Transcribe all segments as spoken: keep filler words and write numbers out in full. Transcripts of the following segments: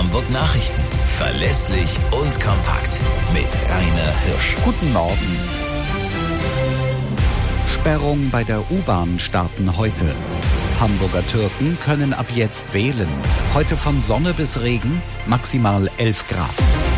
Hamburg Nachrichten. Verlässlich und kompakt. Mit Rainer Hirsch. Guten Morgen. Sperrung bei der U-Bahn starten heute. Hamburger Türken können ab jetzt wählen. Heute von Sonne bis Regen, maximal elf Grad.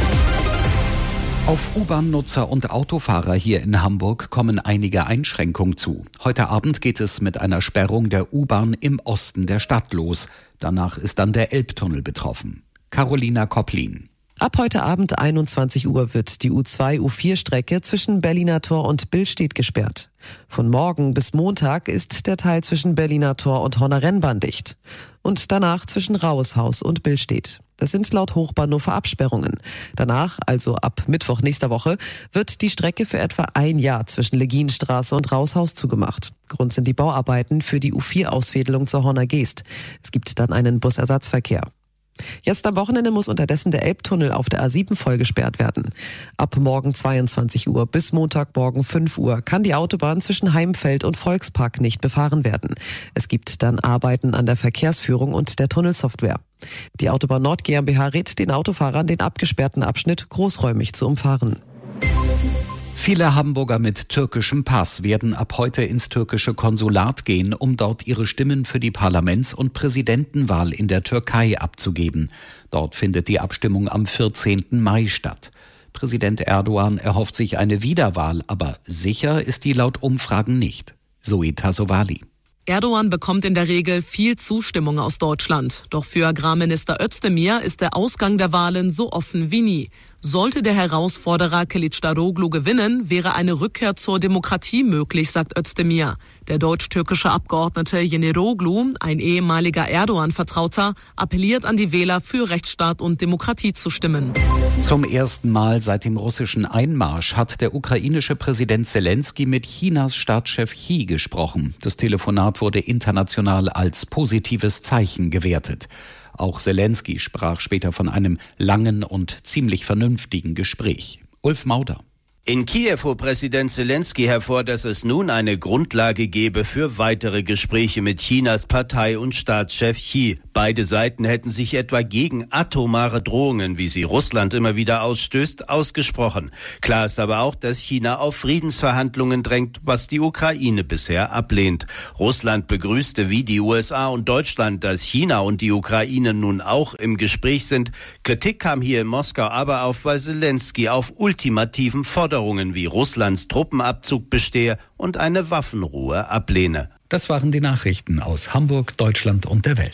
Auf U-Bahn-Nutzer und Autofahrer hier in Hamburg kommen einige Einschränkungen zu. Heute Abend geht es mit einer Sperrung der U-Bahn im Osten der Stadt los. Danach ist dann der Elbtunnel betroffen. Carolina Kopplin. Ab heute Abend einundzwanzig Uhr wird die U zwei U vier Strecke zwischen Berliner Tor und Billstedt gesperrt. Von morgen bis Montag ist der Teil zwischen Berliner Tor und Horner Rennbahn dicht. Und danach zwischen Raueshaus und Billstedt. Das sind laut Hochbahnhof Absperrungen. Danach, also ab Mittwoch nächster Woche, wird die Strecke für etwa ein Jahr zwischen Legienstraße und Raueshaus zugemacht. Grund sind die Bauarbeiten für die U vier Ausfädelung zur Horner Geest. Es gibt dann einen Busersatzverkehr. Jetzt am Wochenende muss unterdessen der Elbtunnel auf der A sieben voll gesperrt werden. Ab morgen zweiundzwanzig Uhr bis Montagmorgen fünf Uhr kann die Autobahn zwischen Heimfeld und Volkspark nicht befahren werden. Es gibt dann Arbeiten an der Verkehrsführung und der Tunnelsoftware. Die Autobahn Nord GmbH rät den Autofahrern, den abgesperrten Abschnitt großräumig zu umfahren. Viele Hamburger mit türkischem Pass werden ab heute ins türkische Konsulat gehen, um dort ihre Stimmen für die Parlaments- und Präsidentenwahl in der Türkei abzugeben. Dort findet die Abstimmung am vierzehnten Mai statt. Präsident Erdogan erhofft sich eine Wiederwahl, aber sicher ist die laut Umfragen nicht. Zoe Tassovali. Erdogan bekommt in der Regel viel Zustimmung aus Deutschland. Doch für Agrarminister Özdemir ist der Ausgang der Wahlen so offen wie nie. Sollte der Herausforderer Kılıçdaroğlu gewinnen, wäre eine Rückkehr zur Demokratie möglich, sagt Özdemir. Der deutsch-türkische Abgeordnete Yeneroglu, ein ehemaliger Erdogan-Vertrauter, appelliert an die Wähler, für Rechtsstaat und Demokratie zu stimmen. Zum ersten Mal seit dem russischen Einmarsch hat der ukrainische Präsident Selensky mit Chinas Staatschef Xi gesprochen. Das Telefonat wurde international als positives Zeichen gewertet. Auch Selensky sprach später von einem langen und ziemlich vernünftigen Gespräch. Ulf Mauder. In Kiew hob Präsident Selensky hervor, dass es nun eine Grundlage gebe für weitere Gespräche mit Chinas Partei- und Staatschef Xi. Beide Seiten hätten sich etwa gegen atomare Drohungen, wie sie Russland immer wieder ausstößt, ausgesprochen. Klar ist aber auch, dass China auf Friedensverhandlungen drängt, was die Ukraine bisher ablehnt. Russland begrüßte wie die U S A und Deutschland, dass China und die Ukraine nun auch im Gespräch sind. Kritik kam hier in Moskau aber auf, weil Selensky auf ultimativen Forderungen wie Russlands Truppenabzug bestehe und eine Waffenruhe ablehne. Das waren die Nachrichten aus Hamburg, Deutschland und der Welt.